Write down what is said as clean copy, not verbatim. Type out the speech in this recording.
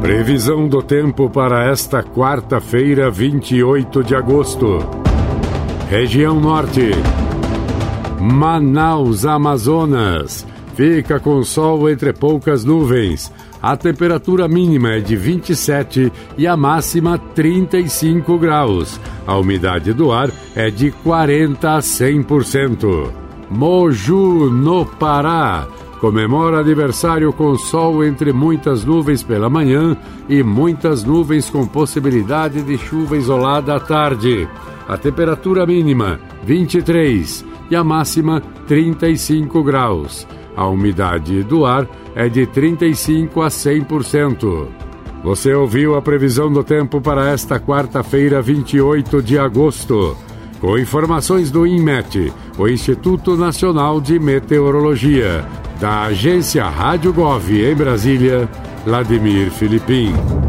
Previsão do tempo para esta quarta-feira, 28 de agosto. Região Norte. Manaus, Amazonas. Fica com sol entre poucas nuvens. A temperatura mínima é de 27 e a máxima 35 graus. A umidade do ar é de 40 a 100%. Moju, no Pará. Comemora aniversário com sol entre muitas nuvens pela manhã e muitas nuvens com possibilidade de chuva isolada à tarde. A temperatura mínima 23 e a máxima 35 graus. A umidade do ar é de 35 a 100%. Você ouviu a previsão do tempo para esta quarta-feira, 28 de agosto. Com informações do INMET, o Instituto Nacional de Meteorologia. Da agência Rádio Gov em Brasília, Vladimir Filipim.